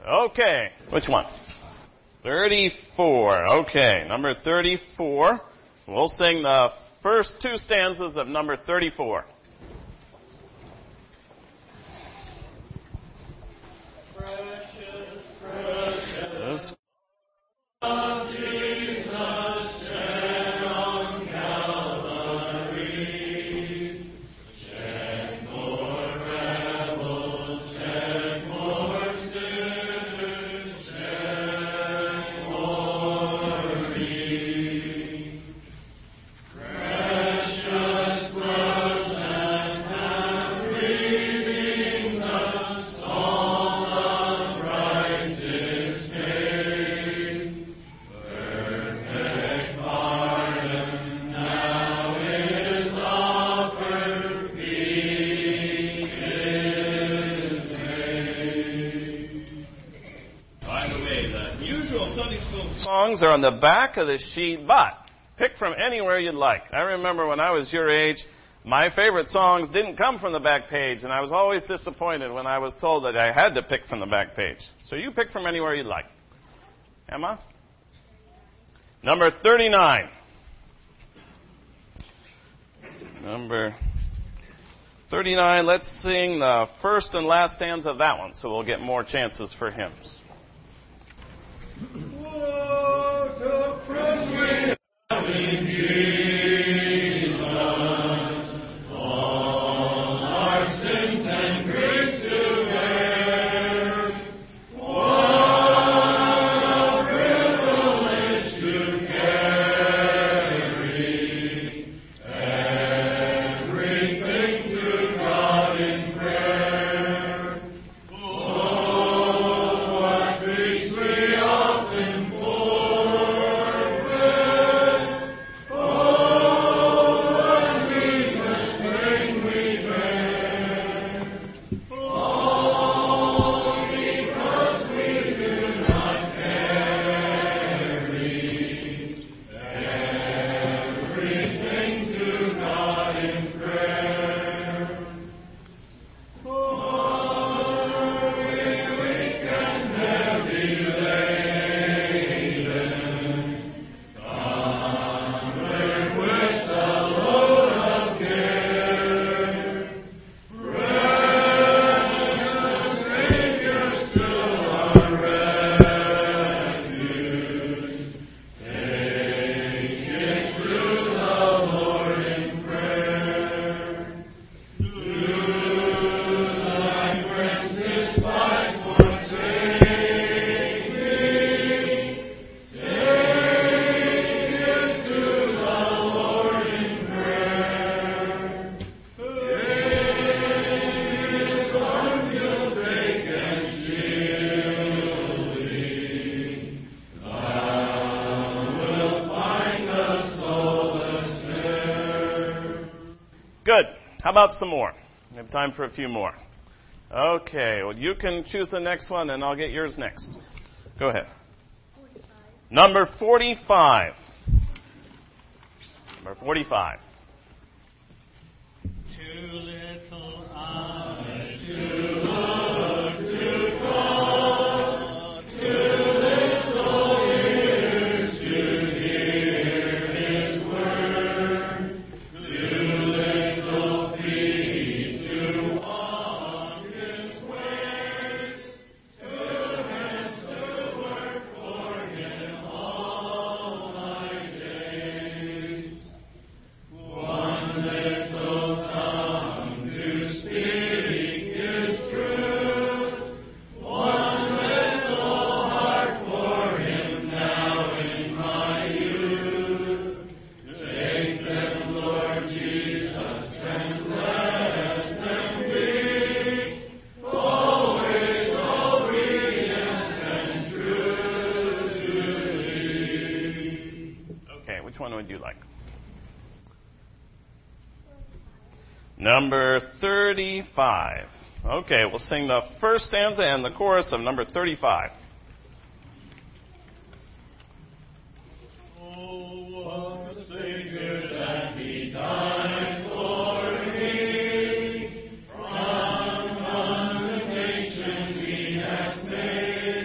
Okay. Which one? 34. Okay. Number 34. We'll sing the first two stanzas of number 34. Precious of Jesus shed on Calvary, shed more rebels, shed more sinners, shed more me. Precious blood that hath redeemed us, all of Christ is paid. Perfect pardon now is offered, peace is made. By the way, the usual Sunday school songs are on the back of the sheet, but pick from anywhere you'd like. I remember when I was your age, my favorite songs didn't come from the back page, and I was always disappointed when I was told that I had to pick from the back page. So you pick from anywhere you'd like. Emma? Number 39. Number 39, let's sing the first and last stanza of that one, so we'll get more chances for hymns. What a friend we have in Jesus, all our sins and griefs to bear. What a privilege to carry everything to God in prayer. Oh, what peace we often forfeit. Oh, what needless pain we bear. All because we do not carry everything to God in prayer. For we're weak and heavy laden, covered with the load of care. Precious Savior, still our refuge. Take it to the Lord in prayer. Do thy friends despise forsake thee? Take it to the Lord in prayer. His arms he'll take and shield thee. Thou wilt find the solace there. Good. How about some more? We have time for a few more. Okay. Well, you can choose the next one, and I'll get yours next. Go ahead. 45. Number 45. Number 45. Too little eyes To look to God, too little ears to hear His word, too little feet to walk His ways, too hands to work for Him all my days. One little tongue to speak His truth, one little heart for Him now in my youth. Take them, Lord Jesus, and let them be always obedient and true to Thee. Okay, which one would you like? Number 35. Okay, we'll sing the first stanza and the chorus of number 35. Oh, what a Savior that He died for me. From condemnation He has made.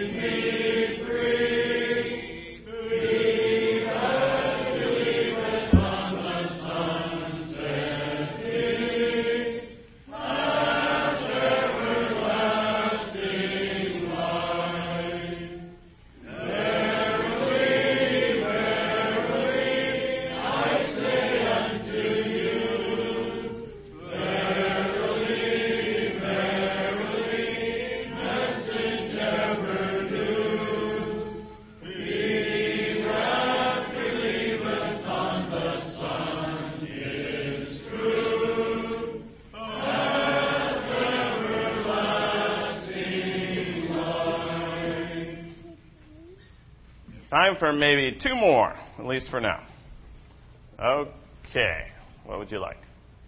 Time for maybe two more, at least for now. Okay. What would you like?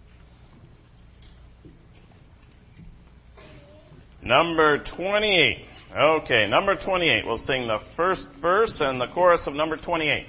Number 28. Okay, number 28. We'll sing the first verse and the chorus of number 28.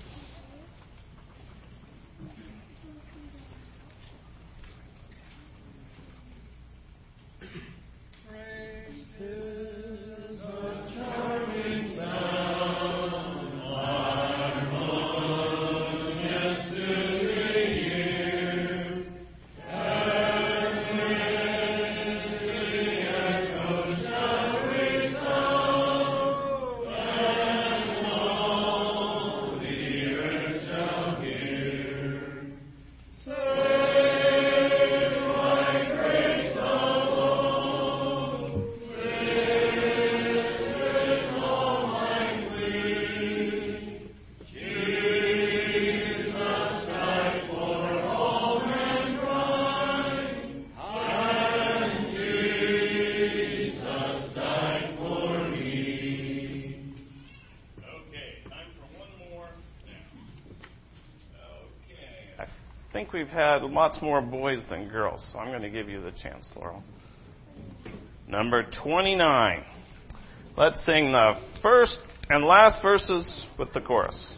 I think we've had lots more boys than girls, so I'm going to give you the chance, Laurel. Number 29. Let's sing the first and last verses with the chorus.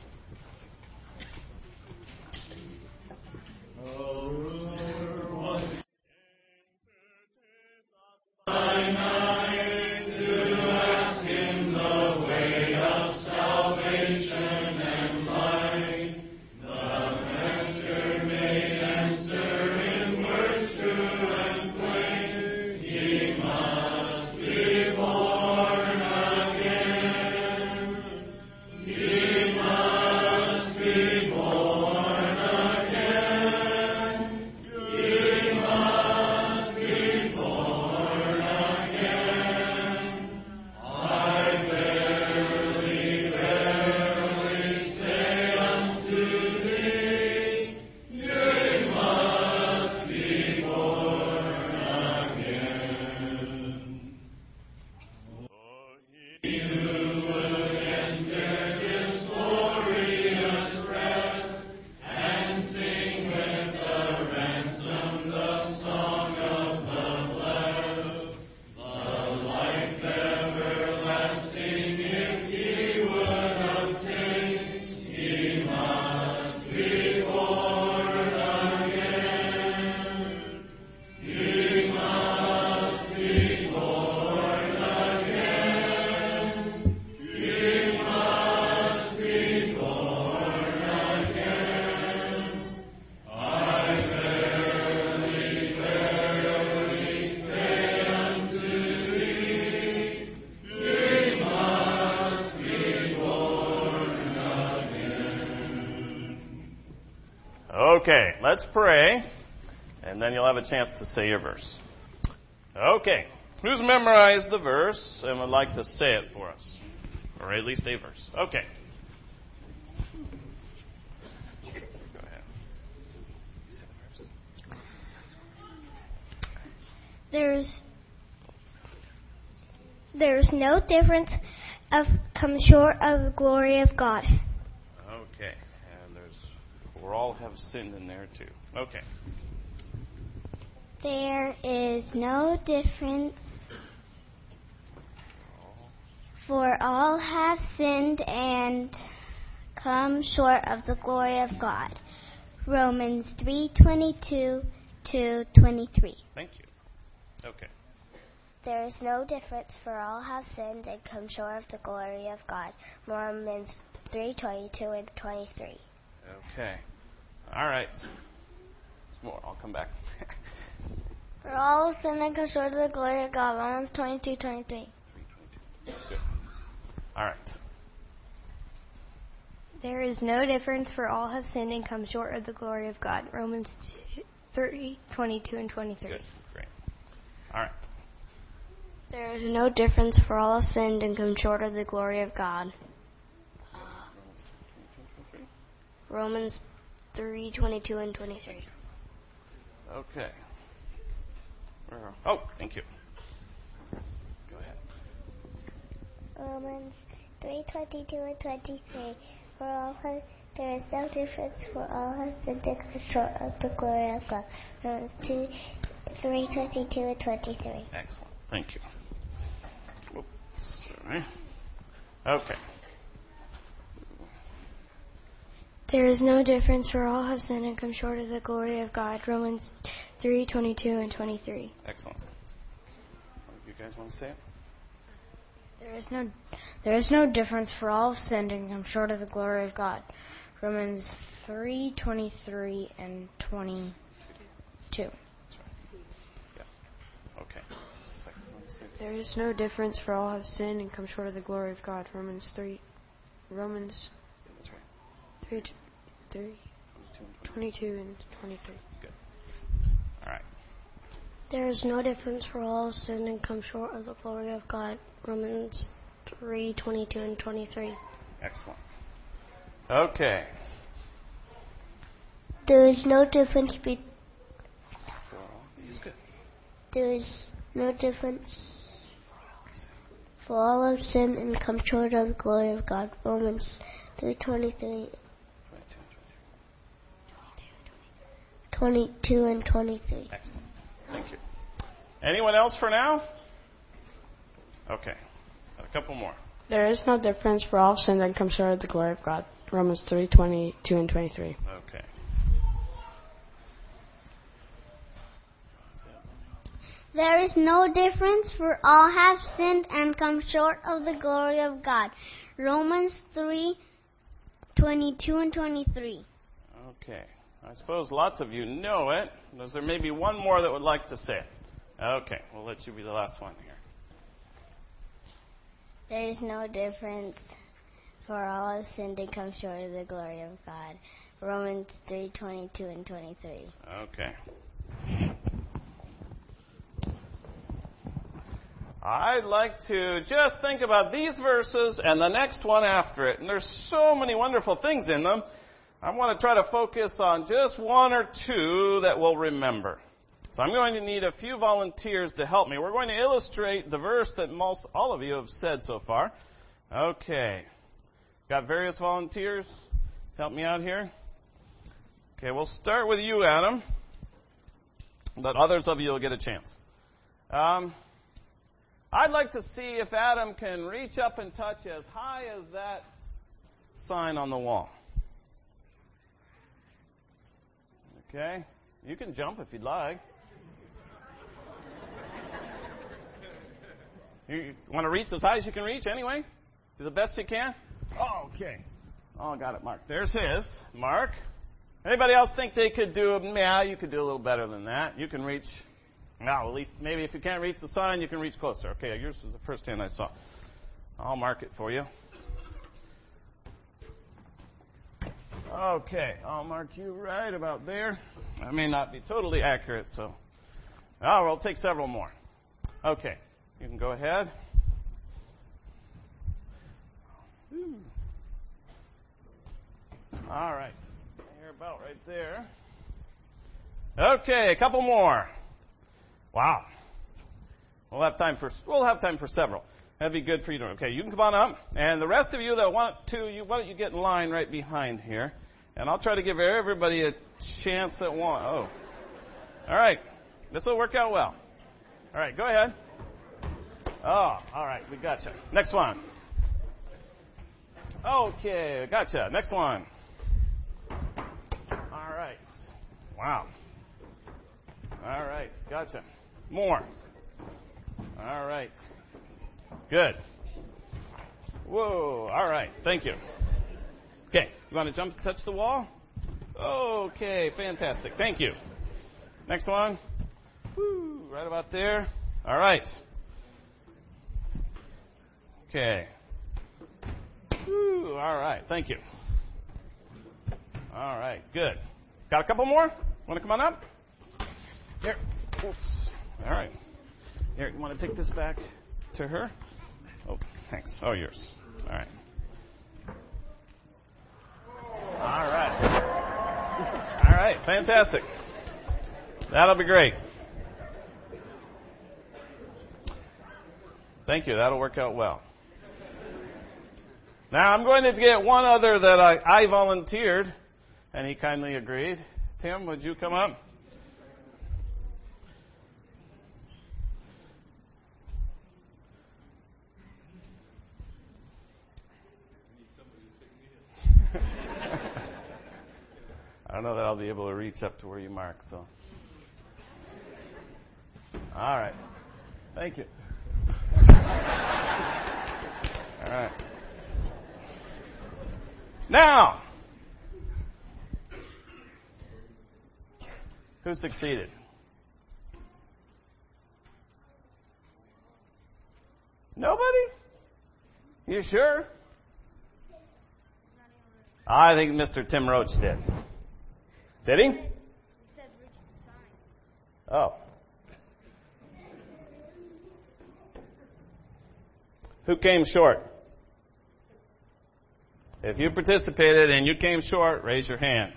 Okay, let's pray, and then you'll have a chance to say your verse. Okay, who's memorized the verse and would like to say it for us? Or at least a verse. Okay. Go ahead. Say the verse. There's no difference come short of the glory of God. Okay, and we all have sinned in there too. Okay. There is no difference, for all have sinned and come short of the glory of God. Romans 3:22 to 23. Thank you. Okay. There is no difference, for all have sinned and come short of the glory of God. Romans 3:22 and 23. Okay. All right. More. I'll come back. For all have sinned and come short of the glory of God. Romans 22:23. Good. All right. There is no difference, for all have sinned and come short of the glory of God. Romans 3:22 and 23. Good. Great. All right. There is no difference, for all have sinned and come short of the glory of God. Romans 3:22 and 23. Okay. Oh, thank you. Go ahead. Romans 3:22 and 23. For all have, there is no difference, for all have sinned and come short of the glory of God. Romans 3:22 and 23. Excellent. Thank you. Oops, sorry. Okay. There is no difference, for all have sinned and come short of the glory of God. Romans 3:22 and 23. Excellent. You guys want to say it? There is no difference, for all have sinned and come short of the glory of God. Romans 3:23 and 22. Okay. There is no difference, for all have sinned and come short of the glory of God. Romans 3, That's right. 22 and 23. Good. All right. There is no difference, for all have sinned and come short of the glory of God. Romans 3:22 and 23. Excellent. Okay. There is no difference He's good. There is no difference, for all have sinned and come short of the glory of God. Romans 3:23, 22 and 23. Excellent. Thank you. Anyone else for now? Okay. Got a couple more. There is no difference, for all have sinned and come short of the glory of God. Romans 3:22 and 23. Okay. There is no difference, for all have sinned and come short of the glory of God. Romans 3:22 and 23. Okay. I suppose lots of you know it. There may be one more that would like to say it. Okay. We'll let you be the last one here. There is no difference, for all have sinned and come short of the glory of God. Romans 3:22 and 23. Okay. I'd like to just think about these verses and the next one after it. And there's so many wonderful things in them. I want to try to focus on just one or two that we'll remember. So I'm going to need a few volunteers to help me. We're going to illustrate the verse that all of you have said so far. Okay. Got various volunteers? Help me out here. Okay, we'll start with you, Adam. But others of you will get a chance. I'd like to see if Adam can reach up and touch as high as that sign on the wall. Okay? You can jump if you'd like. You want to reach as high as you can reach anyway? Do the best you can? Oh, okay. Oh, got it, Mark. There's his. Mark. Anybody else think they could do, you could do a little better than that. You can reach, at least maybe if you can't reach the sign, you can reach closer. Okay, yours is the first hand I saw. I'll mark it for you. Okay, I'll mark you right about there. I may not be totally accurate, so. We'll take several more. Okay, you can go ahead. All right, you're about right there. Okay, a couple more. Wow. We'll have time for several. That'd be good for you to. Okay, you can come on up, and the rest of you that want to, why don't you get in line right behind here, and I'll try to give everybody a chance that want. Oh, all right, this will work out well. All right, go ahead. Oh, all right, we gotcha. Next one. Okay, gotcha. Next one. All right. Wow. All right, gotcha. More. All right. Good. Whoa. All right. Thank you. Okay. You want to jump and touch the wall? Okay. Fantastic. Thank you. Next one. Woo. Right about there. All right. Okay. Woo. All right. Thank you. All right. Good. Got a couple more? Want to come on up? Here. Oops. All right. Here, you want to take this back to her? Oh, thanks. Oh, yours. All right. All right. All right. Fantastic. That'll be great. Thank you. That'll work out well. Now, I'm going to get one other that I volunteered, and he kindly agreed. Tim, would you come up? I don't know that I'll be able to reach up to where you mark, so. All right. Thank you. All right. Now, who succeeded? Nobody? You sure? I think Mr. Tim Roach did. Did he? Oh. Who came short? If you participated and you came short, raise your hand.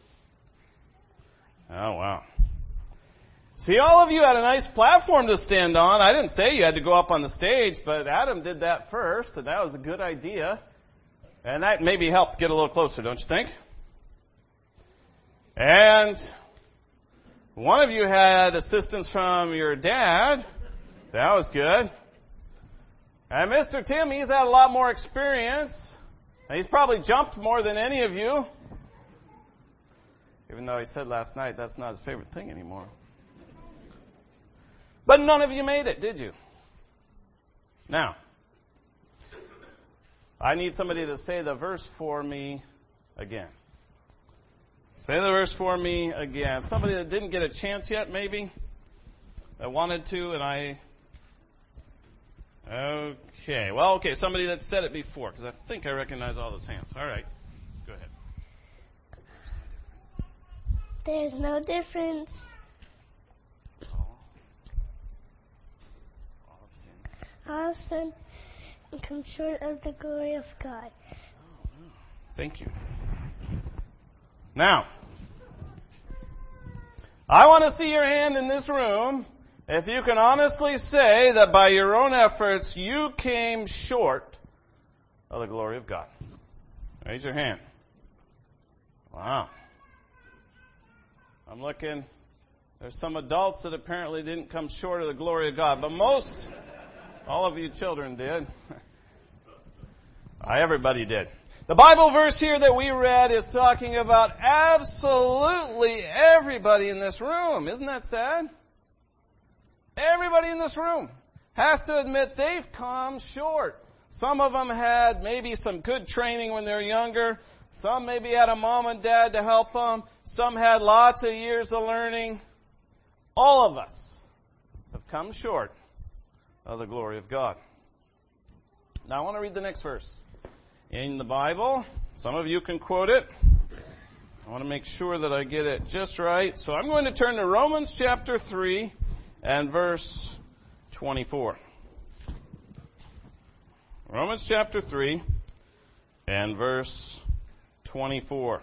Oh, wow. See, all of you had a nice platform to stand on. I didn't say you had to go up on the stage, but Adam did that first, and that was a good idea. And that maybe helped get a little closer, don't you think? And one of you had assistance from your dad. That was good. And Mr. Tim, he's had a lot more experience. And he's probably jumped more than any of you. Even though he said last night that's not his favorite thing anymore. But none of you made it, did you? Now, I need somebody to say the verse for me again. Say the verse for me again. Somebody that didn't get a chance yet, maybe, that wanted to, and I... Okay. Well, okay, somebody that said it before, because I think I recognize all those hands. All right. Go ahead. There's no difference. All sin come short of the glory of God. Thank you. Now, I want to see your hand in this room if you can honestly say that by your own efforts you came short of the glory of God. Raise your hand. Wow. I'm looking. There's some adults that apparently didn't come short of the glory of God, but all of you children did. Everybody did. The Bible verse here that we read is talking about absolutely everybody in this room. Isn't that sad? Everybody in this room has to admit they've come short. Some of them had maybe some good training when they were younger. Some maybe had a mom and dad to help them. Some had lots of years of learning. All of us have come short of the glory of God. Now I want to read the next verse in the Bible. Some of you can quote it. I want to make sure that I get it just right. So I'm going to turn to Romans chapter 3 and verse 24. Romans chapter 3 and verse 24.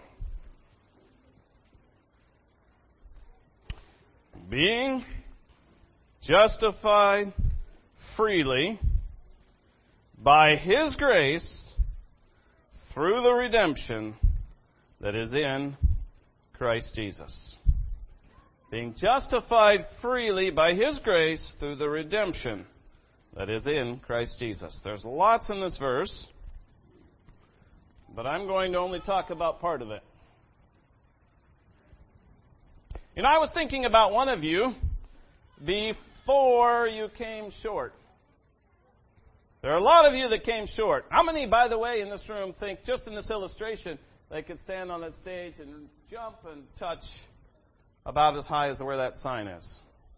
Being justified freely by His grace through the redemption that is in Christ Jesus. Being justified freely by His grace through the redemption that is in Christ Jesus. There's lots in this verse, but I'm going to only talk about part of it. You know, I was thinking about one of you before you came short. There are a lot of you that came short. How many, by the way, in this room think, just in this illustration, they could stand on that stage and jump and touch about as high as where that sign is?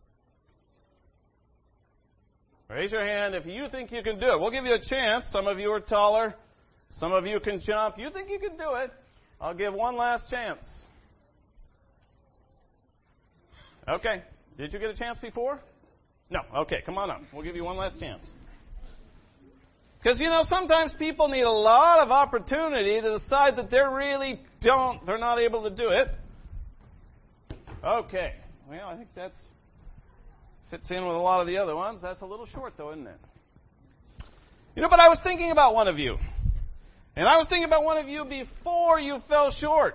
Raise your hand if you think you can do it. We'll give you a chance. Some of you are taller. Some of you can jump. You think you can do it? I'll give one last chance. Okay. Did you get a chance before? No. Okay, come on up. We'll give you one last chance. Because, you know, sometimes people need a lot of opportunity to decide that they're not able to do it. Okay. Well, I think that fits in with a lot of the other ones. That's a little short, though, isn't it? You know, but I was thinking about one of you. And I was thinking about one of you before you fell short.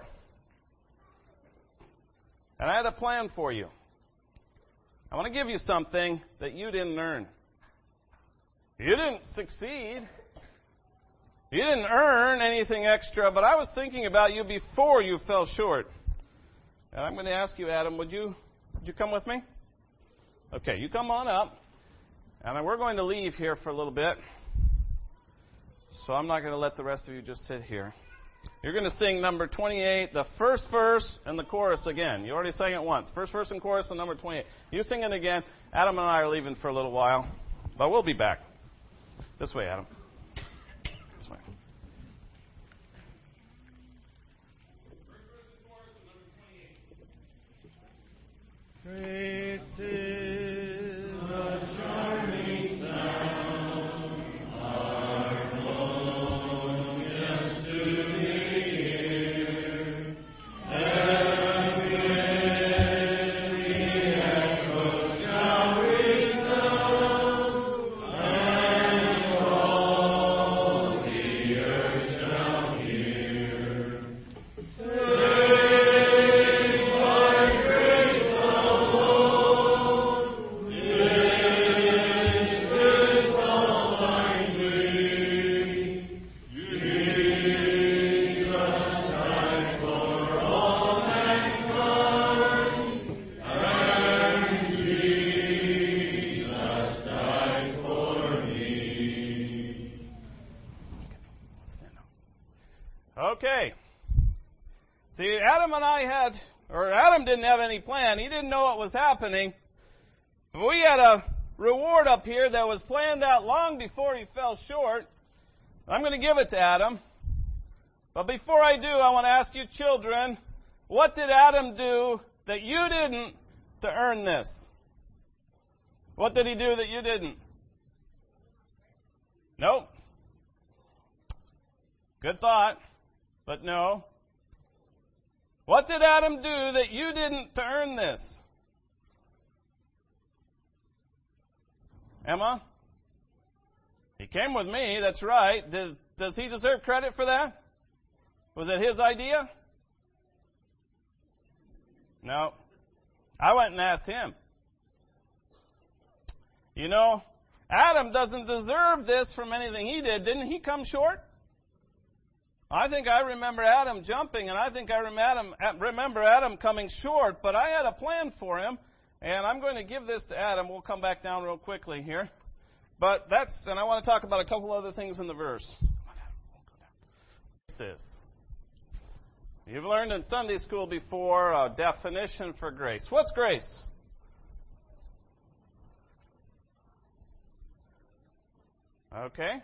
And I had a plan for you. I want to give you something that you didn't earn. You didn't succeed. You didn't earn anything extra, but I was thinking about you before you fell short. And I'm going to ask you, Adam, would you come with me? Okay, you come on up. And we're going to leave here for a little bit. So I'm not going to let the rest of you just sit here. You're going to sing number 28, the first verse and the chorus again. You already sang it once. First verse and chorus and number 28. You sing it again. Adam and I are leaving for a little while, but we'll be back. This way, Adam. This way. Christ is the charming sound, our longest to hear. And when the echoes shall resound, and all the earth shall hear. Save by grace alone, this is all I need. Jesus died for all mankind, and Jesus died for me. Stand up. Okay. See, Adam didn't have any plan. He didn't know what was happening. But we had a reward up here that was planned out long before he fell short. I'm going to give it to Adam. But before I do, I want to ask you children, what did Adam do that you didn't to earn this? What did he do that you didn't? Nope. Good thought, but no. What did Adam do that you didn't to earn this? Emma? He came with me, that's right. Does he deserve credit for that? Was it his idea? No. I went and asked him. You know, Adam doesn't deserve this from anything he did. Didn't he come short? I think I remember Adam jumping, and I think I remember Adam coming short, but I had a plan for him, and I'm going to give this to Adam. We'll come back down real quickly here. But and I want to talk about a couple other things in the verse. This is. You've learned in Sunday school before a definition for grace. What's grace? Okay.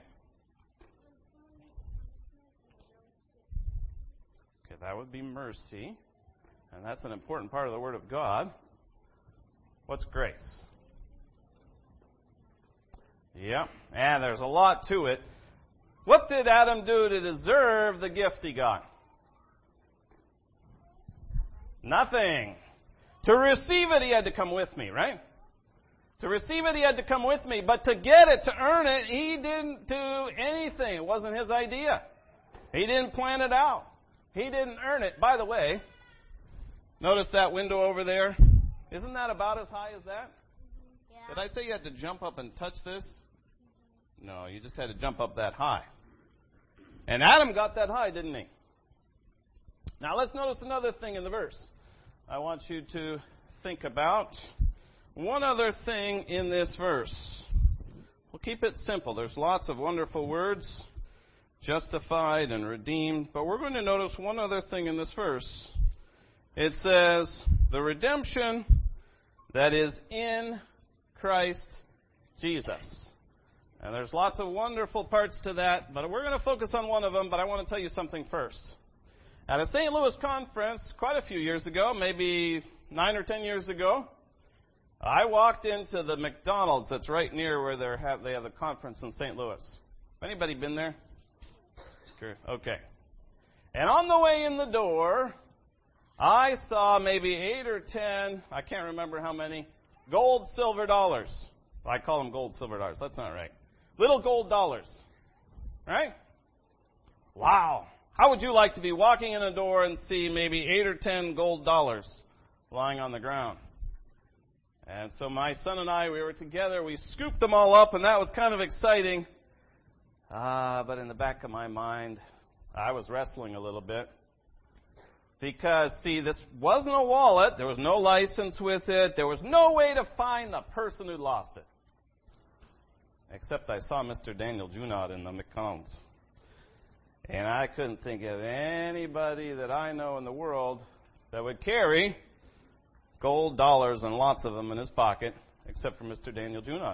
That would be mercy, and that's an important part of the Word of God. What's grace? Yeah, and there's a lot to it. What did Adam do to deserve the gift he got? Nothing. To receive it, he had to come with me, right? To receive it, he had to come with me, but to get it, to earn it, he didn't do anything. It wasn't his idea. He didn't plan it out. He didn't earn it. By the way, notice that window over there? Isn't that about as high as that? Yeah. Did I say you had to jump up and touch this? No, you just had to jump up that high. And Adam got that high, didn't he? Now let's notice another thing in the verse. I want you to think about one other thing in this verse. We'll keep it simple. There's lots of wonderful words. Justified and redeemed. But we're going to notice one other thing in this verse. It says, the redemption that is in Christ Jesus. And there's lots of wonderful parts to that, but we're going to focus on one of them, but I want to tell you something first. At a St. Louis conference quite a few years ago, maybe 9 or 10 years ago, I walked into the McDonald's that's right near where they have the conference in St. Louis. Anybody been there? Okay. And on the way in the door, I saw maybe 8 or 10, I can't remember how many, gold, silver dollars. I call them gold, silver dollars. That's not right. Little gold dollars. Right? Wow. How would you like to be walking in a door and see maybe 8 or 10 gold dollars lying on the ground? And so my son and I, we were together. We scooped them all up, and that was kind of exciting. But in the back of my mind, I was wrestling a little bit. Because, see, this wasn't a wallet. There was no license with it. There was no way to find the person who lost it. Except I saw Mr. Daniel Junod in the accounts. And I couldn't think of anybody that I know in the world that would carry gold dollars and lots of them in his pocket, except for Mr. Daniel Junod.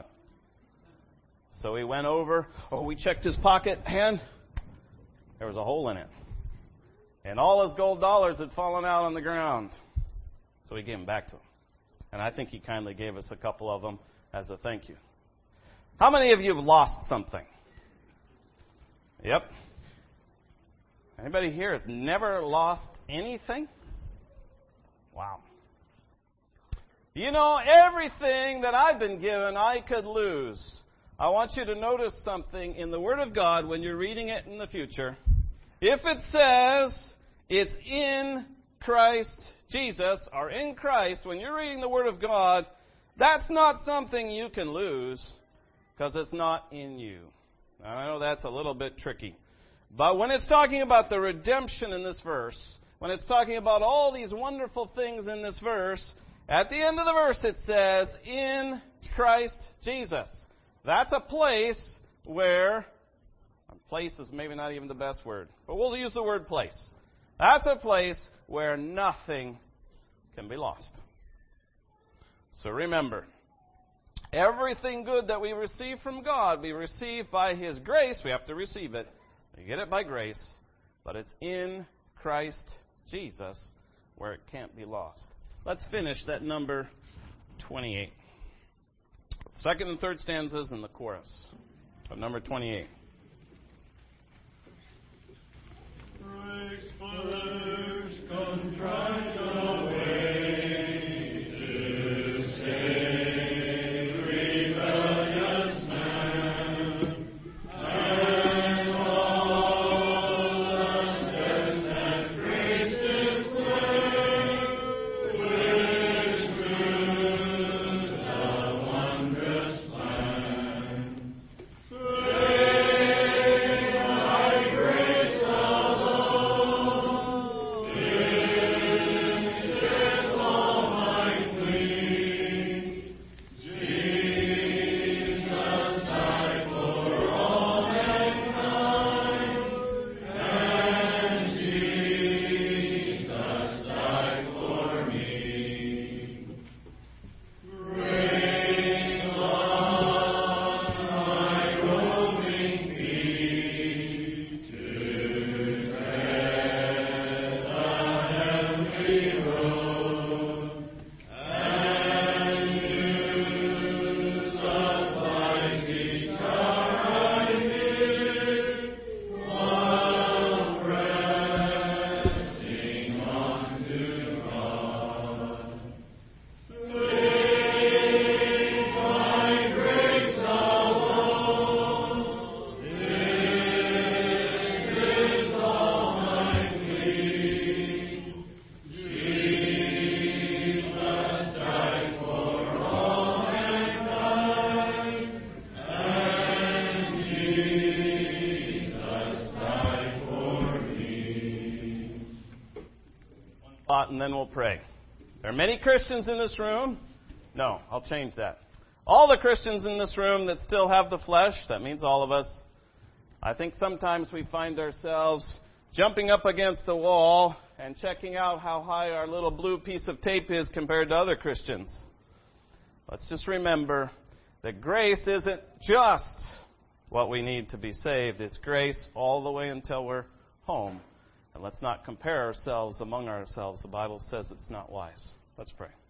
So he went over. We checked his pocket, and there was a hole in it. And all his gold dollars had fallen out on the ground. So we gave them back to him. And I think he kindly gave us a couple of them as a thank you. How many of you have lost something? Yep. Anybody here has never lost anything? Wow. You know, everything that I've been given, I could lose. I want you to notice something in the Word of God when you're reading it in the future. If it says it's in Christ Jesus, or in Christ, when you're reading the Word of God, that's not something you can lose, because it's not in you. Now, I know that's a little bit tricky. But when it's talking about the redemption in this verse, when it's talking about all these wonderful things in this verse, at the end of the verse it says, in Christ Jesus. That's a place where, place is maybe not even the best word, but we'll use the word place. That's a place where nothing can be lost. So remember, everything good that we receive from God, we receive by His grace. We have to receive it. We get it by grace, but it's in Christ Jesus where it can't be lost. Let's finish that number 28. Second and third stanzas in the chorus of number 28. First contrite away to save rebellious man, and all the steps that grace display, which through the wondrous plan. Save by grace And then we'll pray. There are many Christians in this room. No, I'll change that. All the Christians in this room that still have the flesh, that means all of us. I think sometimes we find ourselves jumping up against the wall and checking out how high our little blue piece of tape is compared to other Christians. Let's just remember that grace isn't just what we need to be saved. It's grace all the way until we're home. And let's not compare ourselves among ourselves. The Bible says it's not wise. Let's pray.